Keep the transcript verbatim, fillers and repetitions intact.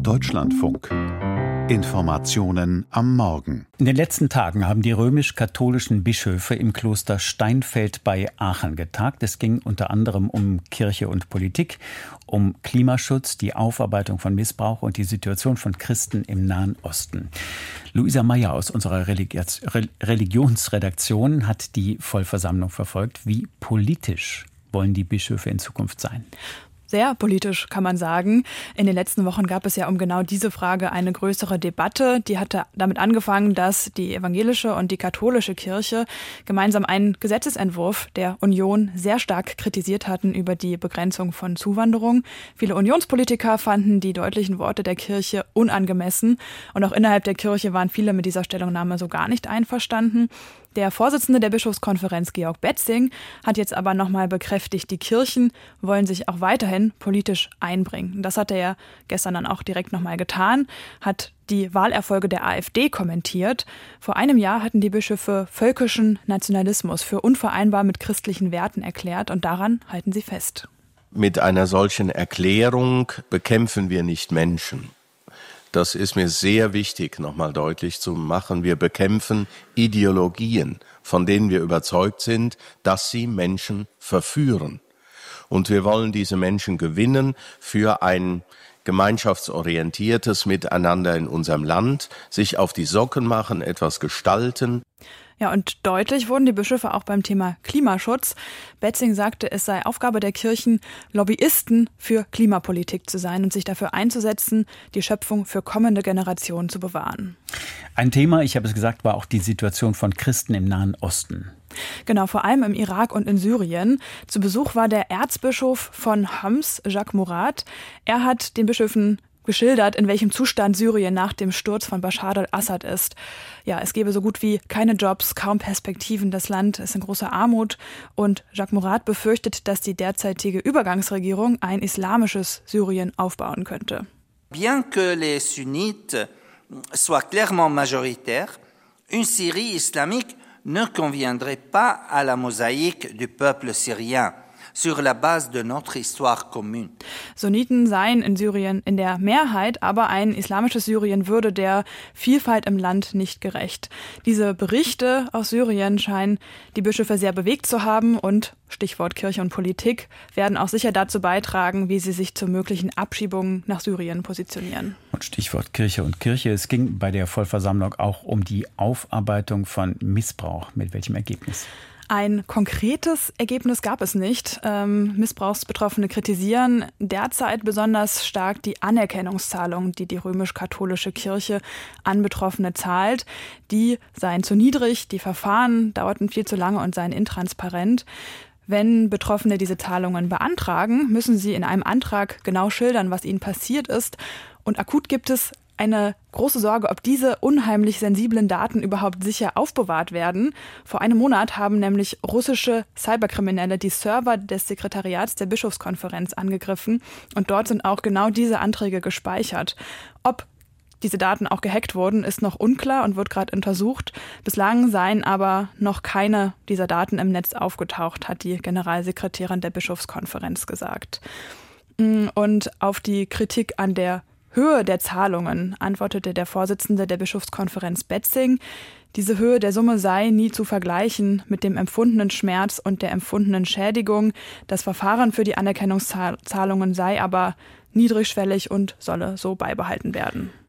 Deutschlandfunk. Informationen am Morgen. In den letzten Tagen haben die römisch-katholischen Bischöfe im Kloster Steinfeld bei Aachen getagt. Es ging unter anderem um Kirche und Politik, um Klimaschutz, die Aufarbeitung von Missbrauch und die Situation von Christen im Nahen Osten. Luisa Meyer aus unserer Religions- Religionsredaktion hat die Vollversammlung verfolgt. Wie politisch wollen die Bischöfe in Zukunft sein? Sehr politisch, kann man sagen. In den letzten Wochen gab es ja um genau diese Frage eine größere Debatte. Die hatte damit angefangen, dass die evangelische und die katholische Kirche gemeinsam einen Gesetzesentwurf der Union sehr stark kritisiert hatten über die Begrenzung von Zuwanderung. Viele Unionspolitiker fanden die deutlichen Worte der Kirche unangemessen. Und auch innerhalb der Kirche waren viele mit dieser Stellungnahme so gar nicht einverstanden. Der Vorsitzende der Bischofskonferenz, Georg Betzing, hat jetzt aber nochmal bekräftigt, die Kirchen wollen sich auch weiterhin politisch einbringen. Das hat er ja gestern dann auch direkt nochmal getan, hat die Wahlerfolge der AfD kommentiert. Vor einem Jahr hatten die Bischöfe völkischen Nationalismus für unvereinbar mit christlichen Werten erklärt und daran halten sie fest. Mit einer solchen Erklärung bekämpfen wir nicht Menschen. Das ist mir sehr wichtig, nochmal deutlich zu machen. Wir bekämpfen Ideologien, von denen wir überzeugt sind, dass sie Menschen verführen. Und wir wollen diese Menschen gewinnen für ein gemeinschaftsorientiertes Miteinander in unserem Land, sich auf die Socken machen, etwas gestalten. Ja, und deutlich wurden die Bischöfe auch beim Thema Klimaschutz. Betzing sagte, es sei Aufgabe der Kirchen, Lobbyisten für Klimapolitik zu sein und sich dafür einzusetzen, die Schöpfung für kommende Generationen zu bewahren. Ein Thema, ich habe es gesagt, war auch die Situation von Christen im Nahen Osten. Genau, vor allem im Irak und in Syrien. Zu Besuch war der Erzbischof von Homs, Jacques Murat. Er hat den Bischöfen geschildert, in welchem Zustand Syrien nach dem Sturz von Bashar al-Assad ist. Ja, es gäbe so gut wie keine Jobs, kaum Perspektiven. Das Land ist in großer Armut und Jacques Murat befürchtet, dass die derzeitige Übergangsregierung ein islamisches Syrien aufbauen könnte. Bien que les sunnites soient clairement majoritaires, une Syrie islamique ne conviendrait pas à la mosaïque du peuple syrien. Sur la base de notre histoire commune. Sunniten seien in Syrien in der Mehrheit, aber ein islamisches Syrien würde der Vielfalt im Land nicht gerecht. Diese Berichte aus Syrien scheinen die Bischöfe sehr bewegt zu haben und, Stichwort Kirche und Politik, werden auch sicher dazu beitragen, wie sie sich zu möglichen Abschiebungen nach Syrien positionieren. Und Stichwort Kirche und Kirche. Es ging bei der Vollversammlung auch um die Aufarbeitung von Missbrauch. Mit welchem Ergebnis? Ein konkretes Ergebnis gab es nicht. Ähm, Missbrauchsbetroffene kritisieren derzeit besonders stark die Anerkennungszahlungen, die die römisch-katholische Kirche an Betroffene zahlt. Die seien zu niedrig, die Verfahren dauerten viel zu lange und seien intransparent. Wenn Betroffene diese Zahlungen beantragen, müssen sie in einem Antrag genau schildern, was ihnen passiert ist. Und akut gibt es eine große Sorge, ob diese unheimlich sensiblen Daten überhaupt sicher aufbewahrt werden. Vor einem Monat haben nämlich russische Cyberkriminelle die Server des Sekretariats der Bischofskonferenz angegriffen und dort sind auch genau diese Anträge gespeichert. Ob diese Daten auch gehackt wurden, ist noch unklar und wird gerade untersucht. Bislang seien aber noch keine dieser Daten im Netz aufgetaucht, hat die Generalsekretärin der Bischofskonferenz gesagt. Und auf die Kritik an der Höhe der Zahlungen antwortete der Vorsitzende der Bischofskonferenz Betzing. Diese Höhe der Summe sei nie zu vergleichen mit dem empfundenen Schmerz und der empfundenen Schädigung. Das Verfahren für die Anerkennungszahlungen sei aber niedrigschwellig und solle so beibehalten werden.